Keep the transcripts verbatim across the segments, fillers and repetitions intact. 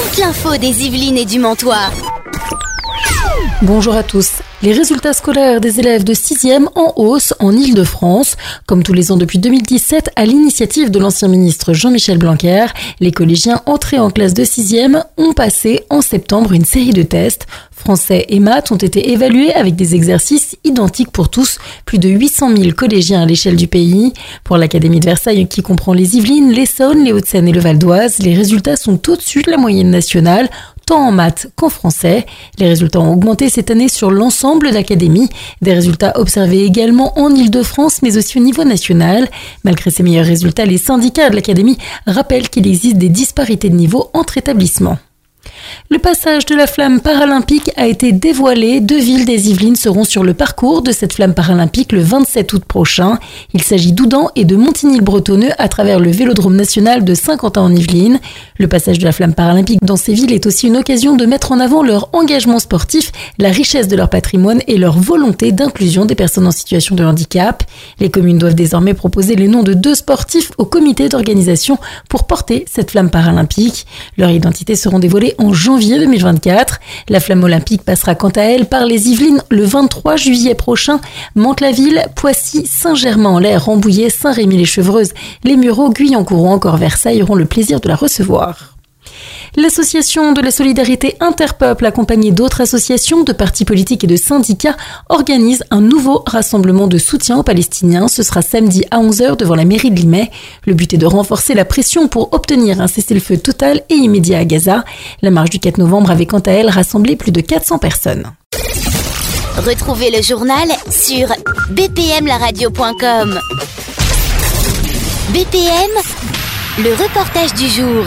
toute l'info des Yvelines et du Mantois. Bonjour à tous. Les résultats scolaires des élèves de sixième en hausse en Île-de-France. Comme tous les ans depuis deux mille dix-sept, à l'initiative de l'ancien ministre Jean-Michel Blanquer, les collégiens entrés en classe de sixième ont passé en septembre une série de tests. Français et maths ont été évalués avec des exercices identiques pour tous, plus de huit cent mille collégiens à l'échelle du pays. Pour l'Académie de Versailles, qui comprend les Yvelines, l'Essonne, les Hauts-de-Seine et le Val d'Oise, les résultats sont au-dessus de la moyenne nationale, tant en maths qu'en français. Les résultats ont augmenté cette année sur l'ensemble d'académies. Des résultats observés également en Île-de-France, mais aussi au niveau national. Malgré ces meilleurs résultats, les syndicats de l'académie rappellent qu'il existe des disparités de niveau entre établissements. Le passage de la flamme paralympique a été dévoilé. Deux villes des Yvelines seront sur le parcours de cette flamme paralympique le vingt-sept août prochain. Il s'agit d'Oudan et de Montigny-le-Bretonneux à travers le Vélodrome national de Saint-Quentin en Yvelines. Le passage de la flamme paralympique dans ces villes est aussi une occasion de mettre en avant leur engagement sportif, la richesse de leur patrimoine et leur volonté d'inclusion des personnes en situation de handicap. Les communes doivent désormais proposer les noms de deux sportifs au comité d'organisation pour porter cette flamme paralympique. Leurs identités seront dévoilées en janvier deux mille vingt-quatre. La flamme olympique passera quant à elle par les Yvelines le vingt-trois juillet prochain. Mantes-la-Ville, Poissy, Saint-Germain-en-Laye, Rambouillet, Saint-Rémy-les-Chevreuse, les Mureaux, Guyancourt ou encore Versailles auront le plaisir de la recevoir. L'association de la solidarité interpeuple, accompagnée d'autres associations, de partis politiques et de syndicats, organise un nouveau rassemblement de soutien aux Palestiniens. Ce sera samedi à onze heures devant la mairie de Limay. Le but est de renforcer la pression pour obtenir un cessez-le-feu total et immédiat à Gaza. La marche du quatre novembre avait quant à elle rassemblé plus de quatre cents personnes. Retrouvez le journal sur b p m la radio point com. B P M, le reportage du jour.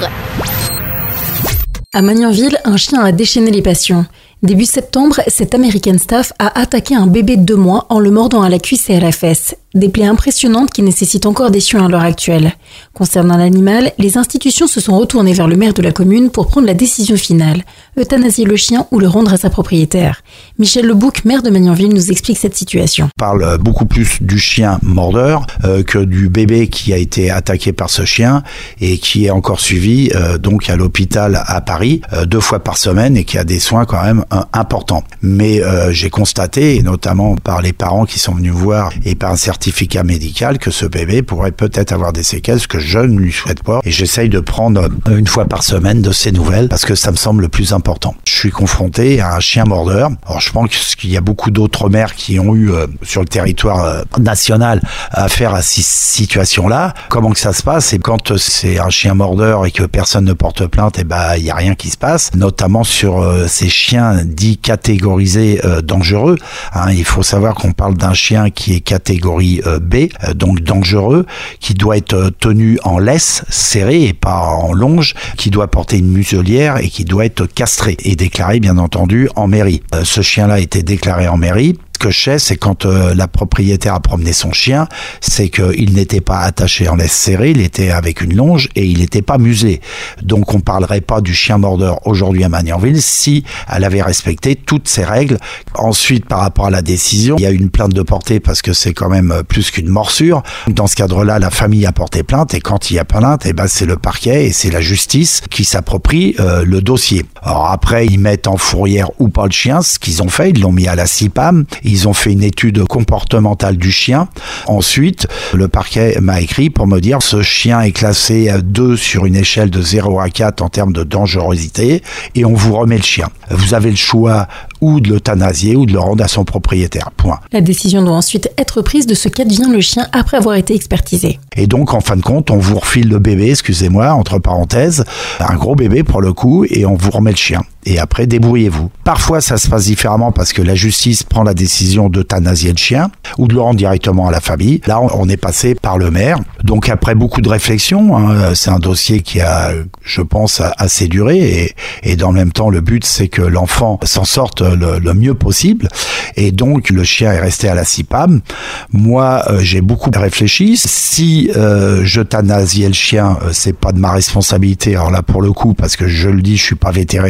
À Magnanville, un chien a déchaîné les passions. Début septembre, cet American Staff a attaqué un bébé de deux mois en le mordant à la cuisse et à la fesse. Des plaies impressionnantes qui nécessitent encore des soins à l'heure actuelle. Concernant l'animal, les institutions se sont retournées vers le maire de la commune pour prendre la décision finale. Euthanasier le chien ou le rendre à sa propriétaire. Michel Lebouc, maire de Magnanville, nous explique cette situation. On parle beaucoup plus du chien mordeur euh, que du bébé qui a été attaqué par ce chien et qui est encore suivi euh, donc à l'hôpital à Paris euh, deux fois par semaine et qui a des soins quand même euh, importants. Mais euh, j'ai constaté, et notamment par les parents qui sont venus voir et par un certificat médical, que ce bébé pourrait peut-être avoir des séquelles, ce que je ne lui souhaite pas. Et j'essaye de prendre une fois par semaine de ces nouvelles parce que ça me semble le plus important. Je suis confronté à un chien mordeur. Alors je pense qu'il y a beaucoup d'autres maires qui ont eu euh, sur le territoire euh, national affaire à ces situations-là. Comment que ça se passe? Et quand c'est un chien mordeur et que personne ne porte plainte, et ben il y a rien qui se passe. Notamment sur euh, ces chiens dits catégorisés euh, dangereux. Hein, il faut savoir qu'on parle d'un chien qui est catégorie B, donc dangereux, qui doit être tenu en laisse, serré et pas en longe, qui doit porter une muselière et qui doit être castré et déclaré bien entendu en mairie. Ce chien-là a été déclaré en mairie. Ce que je sais, c'est quand euh, la propriétaire a promené son chien, c'est qu'il n'était pas attaché en laisse serrée, il était avec une longe et il n'était pas muselé. Donc on parlerait pas du chien mordeur aujourd'hui à Magnanville si elle avait respecté toutes ces règles. Ensuite, par rapport à la décision, il y a une plainte de portée parce que c'est quand même plus qu'une morsure. Dans ce cadre-là, la famille a porté plainte et quand il y a plainte, eh ben c'est le parquet et c'est la justice qui s'approprie euh, le dossier. Alors après, ils mettent en fourrière ou pas le chien, ce qu'ils ont fait, ils l'ont mis à la C I P A M. Ils ont fait une étude comportementale du chien. Ensuite, le parquet m'a écrit pour me dire ce chien est classé deux sur une échelle de zéro à quatre en termes de dangerosité et on vous remet le chien. Vous avez le choix ou de l'euthanasier ou de le rendre à son propriétaire. Point. La décision doit ensuite être prise de ce qu'advient le chien après avoir été expertisé. Et donc, en fin de compte, on vous refile le bébé, excusez-moi, entre parenthèses, un gros bébé pour le coup, et on vous remet le chien. Et après, débrouillez-vous. Parfois, ça se passe différemment parce que la justice prend la décision d'euthanasier le chien ou de le rendre directement à la famille. Là, on est passé par le maire. Donc, après beaucoup de réflexion, hein, c'est un dossier qui a, je pense, assez duré. Et, et dans le même temps, le but, c'est que l'enfant s'en sorte le, le mieux possible. Et donc, le chien est resté à la C I P A M. Moi, euh, j'ai beaucoup réfléchi. Si euh, j'euthanasiais le chien, euh, c'est pas de ma responsabilité. Alors là, pour le coup, parce que je le dis, je suis pas vétérinaire.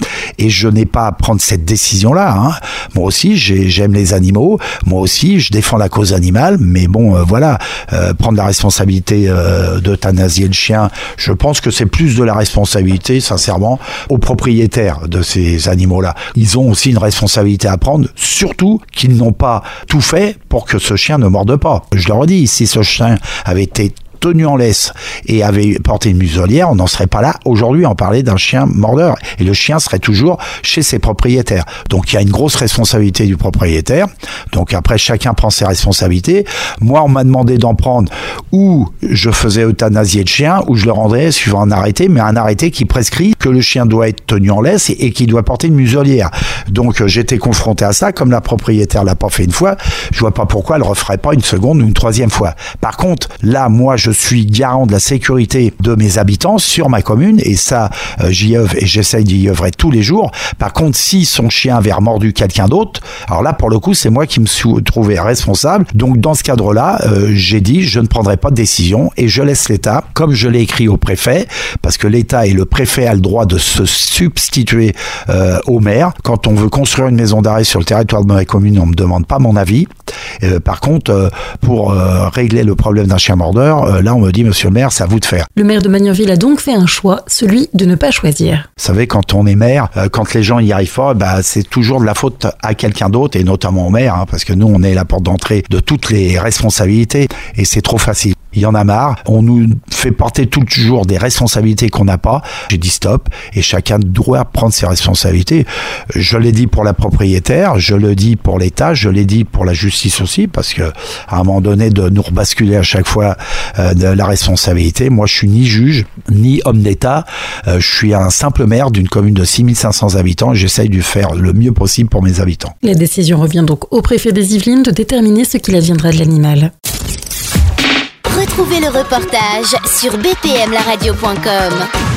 Et je n'ai pas à prendre cette décision-là. Hein. Moi aussi, j'ai, j'aime les animaux. Moi aussi, je défends la cause animale. Mais bon, euh, voilà, euh, prendre la responsabilité euh, d'euthanasier le chien, je pense que c'est plus de la responsabilité, sincèrement, aux propriétaires de ces animaux-là. Ils ont aussi une responsabilité à prendre, surtout qu'ils n'ont pas tout fait pour que ce chien ne morde pas. Je leur dis, si ce chien avait été tenu en laisse et avait porté une muselière, on n'en serait pas là aujourd'hui à en parler d'un chien mordeur. Et le chien serait toujours chez ses propriétaires. Donc il y a une grosse responsabilité du propriétaire. Donc après, chacun prend ses responsabilités. Moi, on m'a demandé d'en prendre ou je faisais euthanasier le chien ou je le rendrais suivant un arrêté, mais un arrêté qui prescrit que le chien doit être tenu en laisse et, et qu'il doit porter une muselière. Donc euh, j'étais confronté à ça. Comme la propriétaire l'a pas fait une fois, je vois pas pourquoi elle le referait pas une seconde ou une troisième fois. Par contre, là, moi, je suis garant de la sécurité de mes habitants sur ma commune et ça, euh, j'y œuvre et j'essaye d'y œuvrer tous les jours. Par contre, si son chien avait mordu quelqu'un d'autre, alors là, pour le coup, c'est moi qui me suis trouvé responsable. Donc, dans ce cadre-là, euh, j'ai dit, je ne prendrai pas de décision et je laisse l'État, comme je l'ai écrit au préfet, parce que l'État et le préfet a le droit de se substituer euh, au maire. Quand on veut construire une maison d'arrêt sur le territoire de ma commune, on me demande pas mon avis. Euh, par contre, euh, pour euh, régler le problème d'un chien mordeur, euh, là on me dit, monsieur le maire, c'est à vous de faire. Le maire de Magnanville a donc fait un choix, celui de ne pas choisir. Vous savez, quand on est maire, euh, quand les gens y arrivent pas, bah, c'est toujours de la faute à quelqu'un d'autre, et notamment au maire, hein, parce que nous on est la porte d'entrée de toutes les responsabilités, et c'est trop facile. Il y en a marre, on nous fait porter toujours des responsabilités qu'on n'a pas. J'ai dit stop, et chacun doit prendre ses responsabilités. Je l'ai dit pour la propriétaire, je le dis pour l'État, je l'ai dit pour la justice aussi, parce que à un moment donné, de nous rebasculer à chaque fois euh, de la responsabilité. Moi, je suis ni juge, ni homme d'État. Euh, je suis un simple maire d'une commune de six mille cinq cents habitants, et j'essaye de faire le mieux possible pour mes habitants. La décision revient donc au préfet des Yvelines de déterminer ce qu'il adviendra de l'animal. Retrouvez le reportage sur b p m la radio point com.